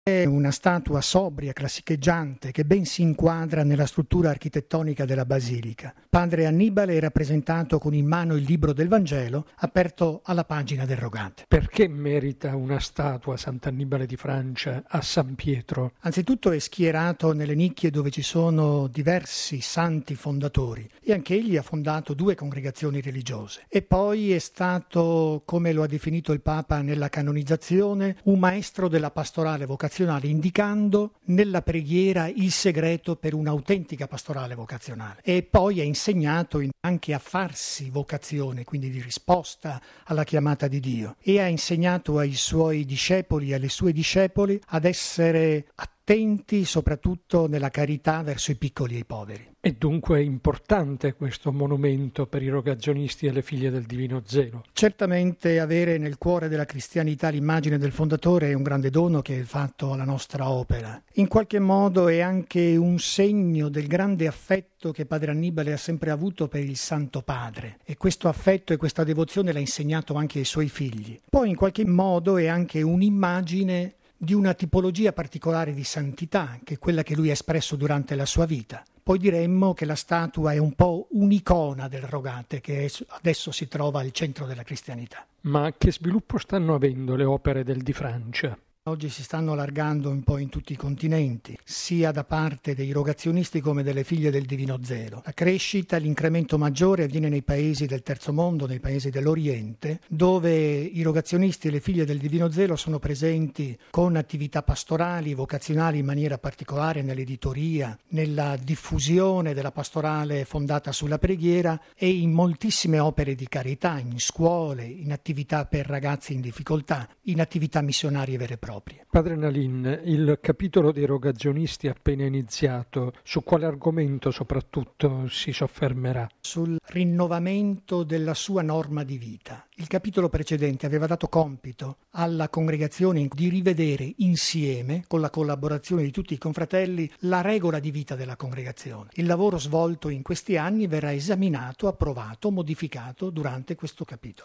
È una statua sobria, classicheggiante, che ben si inquadra nella struttura architettonica della basilica. Padre Annibale è rappresentato con in mano il libro del Vangelo, aperto alla pagina del Rogate. Perché merita una statua Sant'Annibale di Francia a San Pietro? Anzitutto è schierato nelle nicchie dove ci sono diversi santi fondatori e anche egli ha fondato 2 congregazioni religiose. E poi è stato, come lo ha definito il Papa nella canonizzazione, un maestro della pastorale vocazionale, indicando nella preghiera il segreto per un'autentica pastorale vocazionale. E poi ha insegnato anche a farsi vocazione, quindi di risposta alla chiamata di Dio, e ha insegnato ai suoi discepoli e alle sue discepoli ad essere attenti soprattutto nella carità verso i piccoli e i poveri. È dunque importante questo monumento per i rogazionisti e le figlie del Divino Zelo. Certamente avere nel cuore della cristianità l'immagine del fondatore è un grande dono che è fatto alla nostra opera. In qualche modo è anche un segno del grande affetto che Padre Annibale ha sempre avuto per il Santo Padre, e questo affetto e questa devozione l'ha insegnato anche ai suoi figli. Poi in qualche modo è anche un'immagine di una tipologia particolare di santità, che è quella che lui ha espresso durante la sua vita. Poi diremmo che la statua è un po' un'icona del Rogate, che adesso si trova al centro della cristianità. Ma che sviluppo stanno avendo le opere del Di Francia? Oggi si stanno allargando un po' in tutti i continenti, sia da parte dei rogazionisti come delle figlie del Divino Zelo. La crescita, l'incremento maggiore avviene nei paesi del Terzo Mondo, nei paesi dell'Oriente, dove i rogazionisti e le figlie del Divino Zelo sono presenti con attività pastorali, vocazionali in maniera particolare nell'editoria, nella diffusione della pastorale fondata sulla preghiera e in moltissime opere di carità, in scuole, in attività per ragazzi in difficoltà, in attività missionarie vere e proprie. Padre Nalin, il capitolo dei rogazionisti appena iniziato, su quale argomento soprattutto si soffermerà? Sul rinnovamento della sua norma di vita. Il capitolo precedente aveva dato compito alla congregazione di rivedere insieme, con la collaborazione di tutti i confratelli, la regola di vita della congregazione. Il lavoro svolto in questi anni verrà esaminato, approvato, modificato durante questo capitolo.